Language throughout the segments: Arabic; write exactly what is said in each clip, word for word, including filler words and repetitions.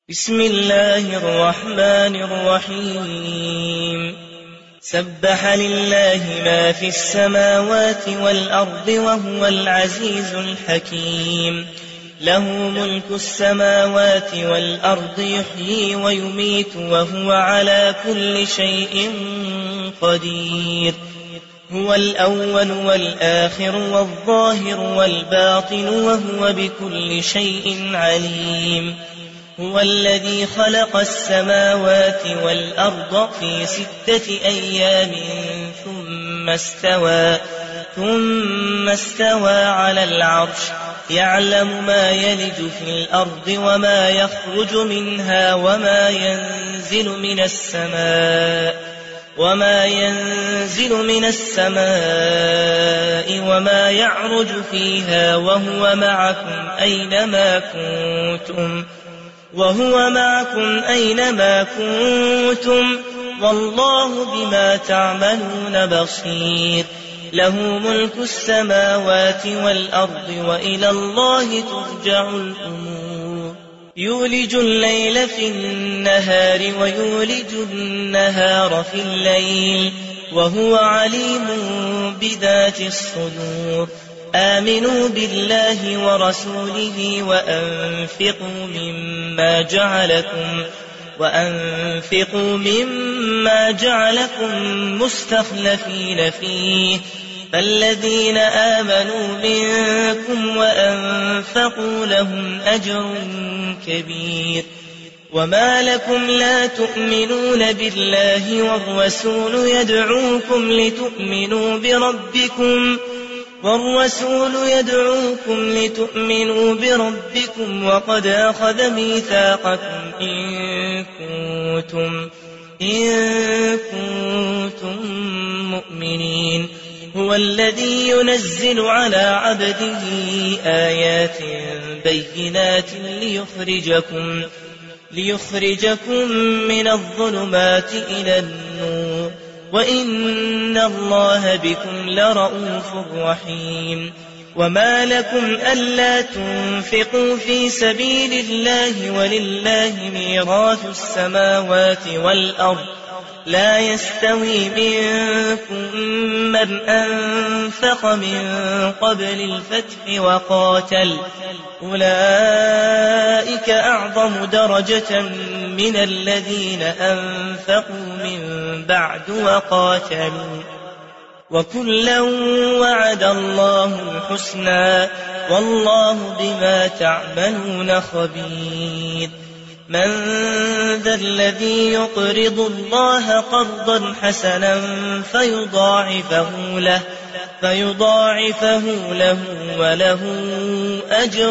بسم الله الرحمن الرحيم سبح لله ما في السماوات والأرض وهو العزيز الحكيم له ملك السماوات والأرض يحيي ويميت وهو على كل شيء قدير هو الأول والآخر والظاهر والباطن وهو بكل شيء عليم هو الذي خلق السماوات والأرض في ستة أيام ثم استوى ثم استوى على العرش يعلم ما يلج في الأرض وما يخرج منها وما ينزل من السماء وما ينزل من السماء وما يعرج فيها وهو معكم أينما كنتم وهو معكم أينما كنتم والله بما تعملون بصير له ملك السماوات والأرض وإلى الله ترجع الأمور يولج الليل في النهار ويولج النهار في الليل وهو عليم بذات الصدور آمنوا بالله ورسوله وأنفقوا مما جعلكم وأنفقوا مما جعلكم مستخلفين فيه فالذين آمنوا منكم وأنفقوا لهم أجر كبير وما لكم لا تؤمنون بالله والرسول يدعوكم لتؤمنوا بربكم والرسول يدعوكم لتؤمنوا بربكم وقد أخذ ميثاقكم إن كنتم إن كنتم مؤمنين هو الذي ينزل على عبده آيات بينات ليخرجكم ليخرجكم من الظلمات إلى النور وإن الله بكم لرؤوف رحيم وما لكم ألا تنفقوا في سبيل الله ولله ميراث السماوات والأرض لا يستوي منكم من أنفق من قبل الفتح وقاتل أولئك أعظم درجة من الذين أنفقوا من بعد وقاتلوا وكلا وعد الله الحسنى والله بما تعملون خبير من ذا الذي يقرض الله قرضا حسنا فيضاعفه له فيضاعفه له وله أجر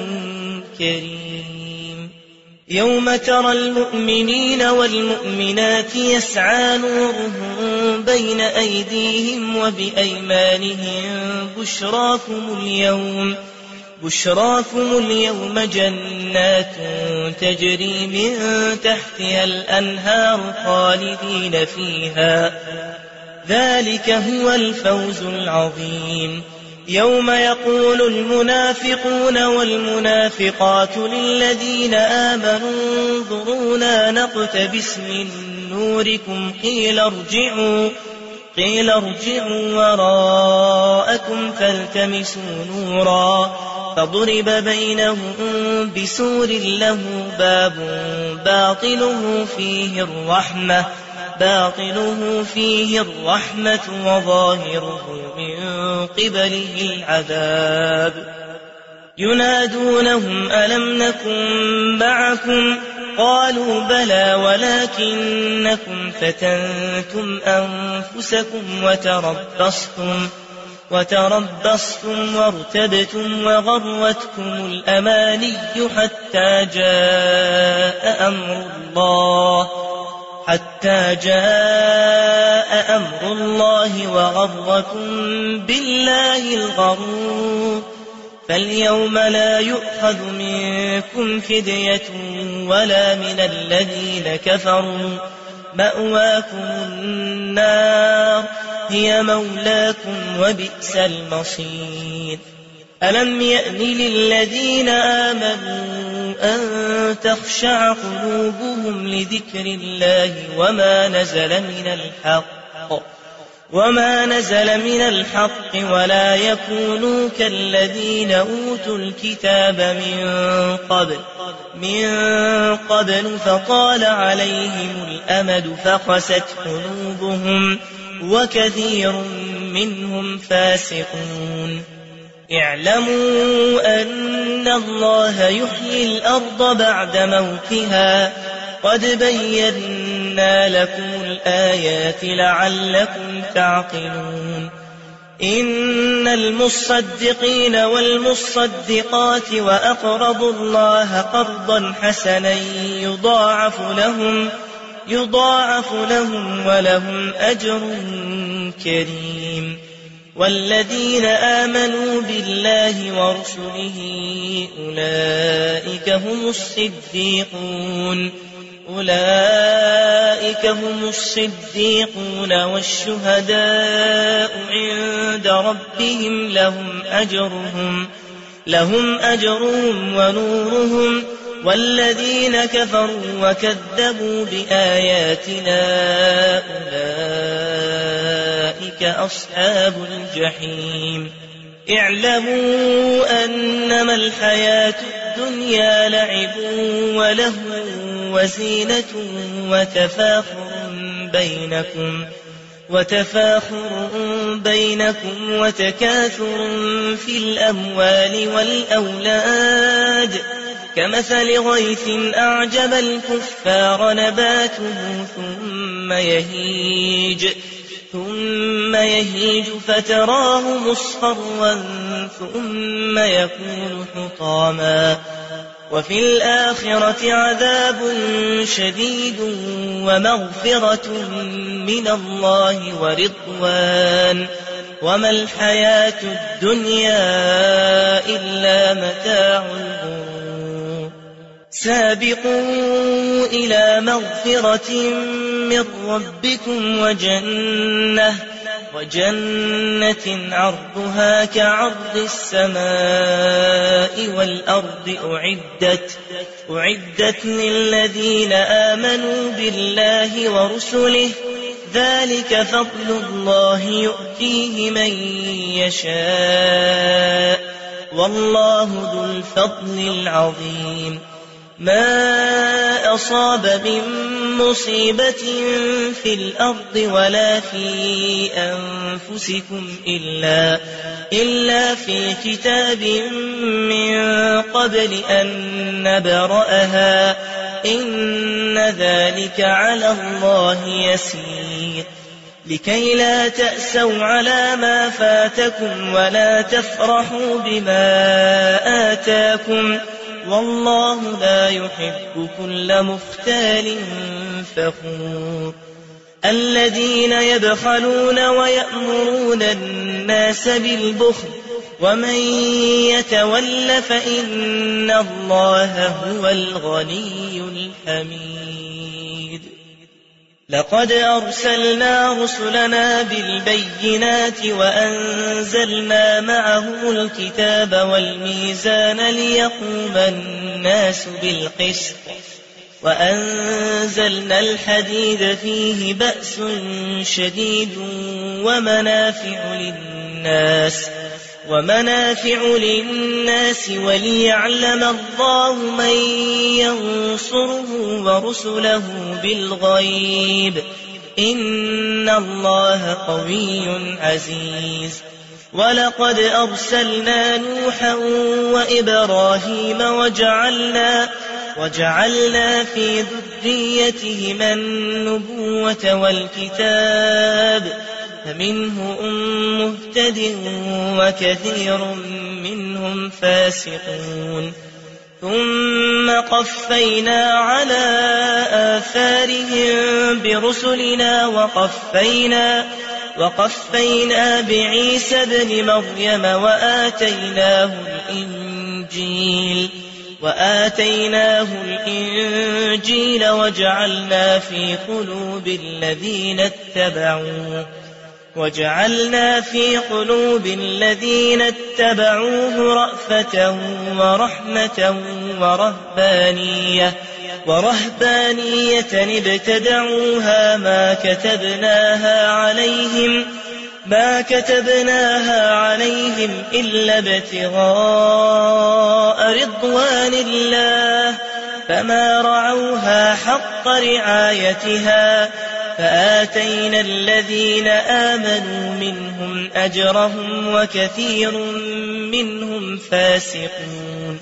كريم يوم ترى المؤمنين والمؤمنات يسعى نورهم بين أيديهم وبأيمانهم بشراكم اليوم بشراكم اليوم جنات تجري من تحتها الأنهار خالدين فيها ذلك هو الفوز العظيم يوم يقول المنافقون والمنافقات للذين آمنوا انظرونا نقتبس من نوركم قيل ارجعوا قيل ارجعوا وراءكم فالتمسوا نورا فضرب بينهم بسور له باب باطنه فيه الرحمة باطنه فيه الرحمة وظاهره من قبله العذاب ينادونهم ألم نكن معكم قالوا بلى ولكنكم فتنتم أنفسكم وتربصتم وتربصتم وارتبتم وغرتكم الأماني حتى جاء أمر الله حتى جاء أمر الله وغركم بالله الغرور فاليوم لا يؤخذ منكم فدية ولا من الذين كفروا مأواكم النار هي مولاكم وبئس المصير ألم يأن للذين آمنوا أن تخشع قلوبهم لذكر الله وما نزل من الحق وما نزل من الحق ولا يكونوا كالذين أوتوا الكتاب من قبل من قبل فطال عليهم الأمد فقست قلوبهم وكثير منهم فاسقون اعلموا أن الله يحيي الأرض بعد موتها قد بينا لكم الآيات لعلكم تعقلون إن المصدقين والمصدقات وأقرضوا الله قرضا حسنا يضاعف لهم يضاعف لهم ولهم أجر كريم والذين آمنوا بالله ورسله أولئك هم الصديقون أولئك هم الصديقون والشهداء عند ربهم لهم أجرهم لهم أجرهم ونورهم والذين كفروا وكذبوا بآياتنا أولئك أصحاب الجحيم اعلموا أنما الحياة الدنيا لعب ولهو وزينة وتفاخر بينكم وتفاخر بينكم وتكاثر في الأموال والأولاد كمثل غيث أعجب الكفار نباته ثم يهيج ثم يهيج فتراه مصفرا ثم يكون حطاما وفي الآخرة عذاب شديد ومغفرة من الله ورضوان وما الحياة الدنيا إلا متاع الغرور سابقوا إلى مغفرة من ربكم وجنة وجنة عرضها كعرض السماء والأرض أعدت أعدت للذين آمنوا بالله ورسله ذلك فضل الله يؤتيه من يشاء والله ذو الفضل العظيم ما أصاب من مصيبة في الأرض ولا في أنفسكم إلا, إلا في كتاب من قبل أن نبرأها إن ذلك على الله يسير لكي لا تأسوا على ما فاتكم ولا تفرحوا بما آتاكم والله لا يحب كل مختال فخور الذين يبخلون ويأمرون الناس بالبخل ومن يتول فإن الله هو الغني الحميد لقد أرسلنا رسلنا بالبينات وأنزلنا معهم الكتاب والميزان ليقوم الناس بالقسط وأنزلنا الحديد فيه بأس شديد ومنافع للناس ومنافع للناس وليعلم الله من ينصره ورسله بالغيب إن الله قوي عزيز ولقد أرسلنا نوحا وإبراهيم وجعلنا وجعلنا في ذريتهما النبوة والكتاب فمنهم مهتد وكثير منهم فاسقون ثم قفينا على آثارهم برسلنا وقفينا وقفينا بعيسى ابن مريم وآتيناه الإنجيل وآتيناه الإنجيل وجعلنا في قلوب الذين اتبعوه وجعلنا في قلوب الذين اتبعوه رأفة ورحمة ورهبانية ورهبانية ابتدعوها ما كتبناها عليهم ما كتبناها عليهم إلا ابتغاء رضوان الله فما رعوها حق رعايتها فآتينا الذين آمنوا منهم أجرهم وكثير منهم فاسقون.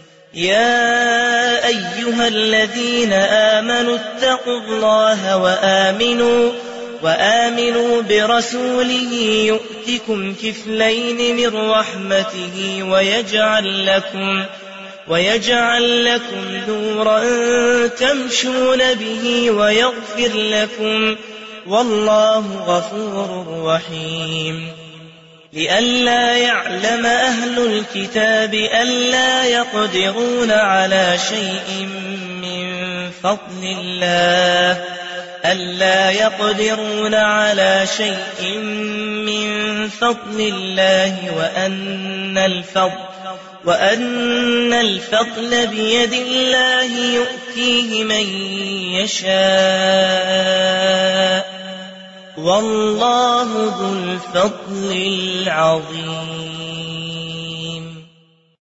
يا أيها الذين آمنوا اتقوا الله وآمنوا وآمنوا برسوله يؤتكم كفلين من رحمته ويجعل لكم ويجعل لكم نورا تمشون به ويغفر لكم والله غفور رحيم. لئلا يعلم أهل الكتاب ألا يقدرون على شيء من فضل الله ألا يقدرون على شيء من فضل الله وأن الفضل وأن الفضل بيد الله يؤتيه من يشاء والله ذو الفضل العظيم.